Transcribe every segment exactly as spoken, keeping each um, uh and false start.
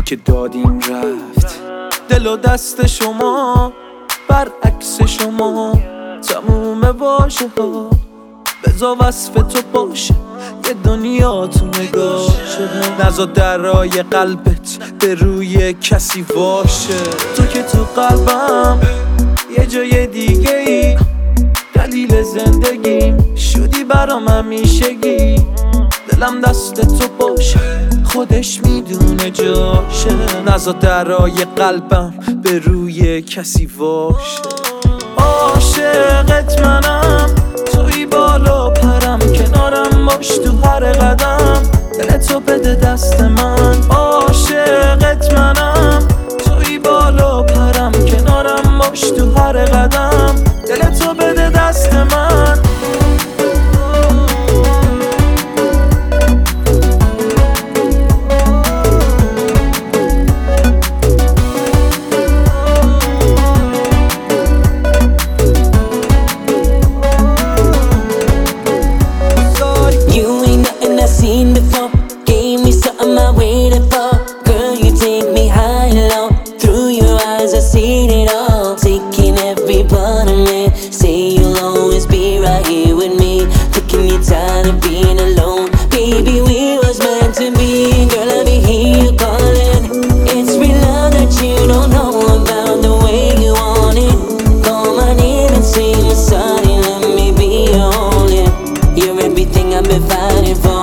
که دادیم رفت. دل و دست شما برعکس شما، تموم واژه ها بذار وصف تو باشه، یه دنیا تو نگاه شده. نذار درای قلبت به روی کسی باشه. تو که تو قلبم یه جای دیگه ای، دلیل زندگیم شدی برام همیشگی. دلم دست تو باشه، خودش میدونه جاشه. نذار درای قلبم به روی کسی باشه. عاشقت منم، توی بالا پرم، کنارم باش تو هر قدم. دل تو بده دست من. عاشقت منم، توی بالا پرم، کنارم باش تو هر قدم. دل تو بده دست من. Seen before, gave me something I waited for. Girl, you take me high and low. Through your eyes I seen it all. Taking every part of me. Say you'll always be right here with me. Thinking you're tired of being alone. Baby, we was meant to be. Girl, I be hear you calling. It's real love that you don't know about, the way you want it. Call my name and say I'm sorry, let me be your own, yeah. You're everything I've been fighting for.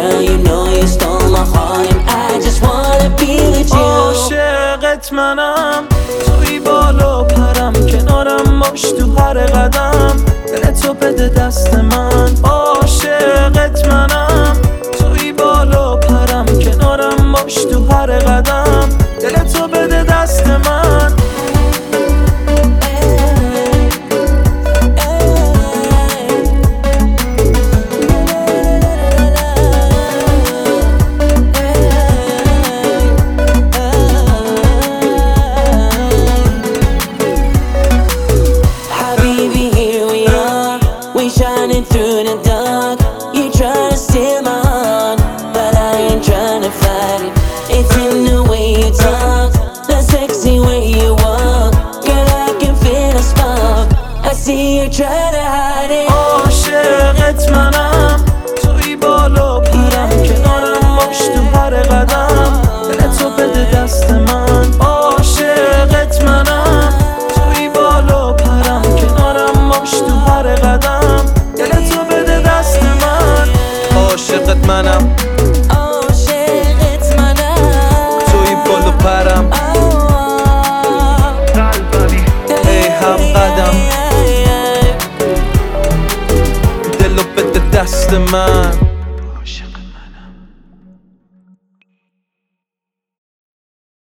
عاشقت منم، توی بالا پرم، کنارم باش تو هر قدم. دل تو بده دست من. عاشقت منم، توی بالا پرم، کنارم باش تو هر قدم. دل تو بده دست من. Shining through the dark, you try to steal my heart, but I ain't trying to fight it. It's in the way you talk, the sexy way you walk. Girl, I can feel a spark, I see you try to hide it. عاشقت منم، توی بالا پرم، کنارم باش تو هر قدم. دل تو بده دست من. عاشقت منم، توی بالا پرم، کنارم باش تو هر قدم. عاشقت منم، عاشقت منم، توی بالا پرم، ای هم قدم. دلو بده دست من.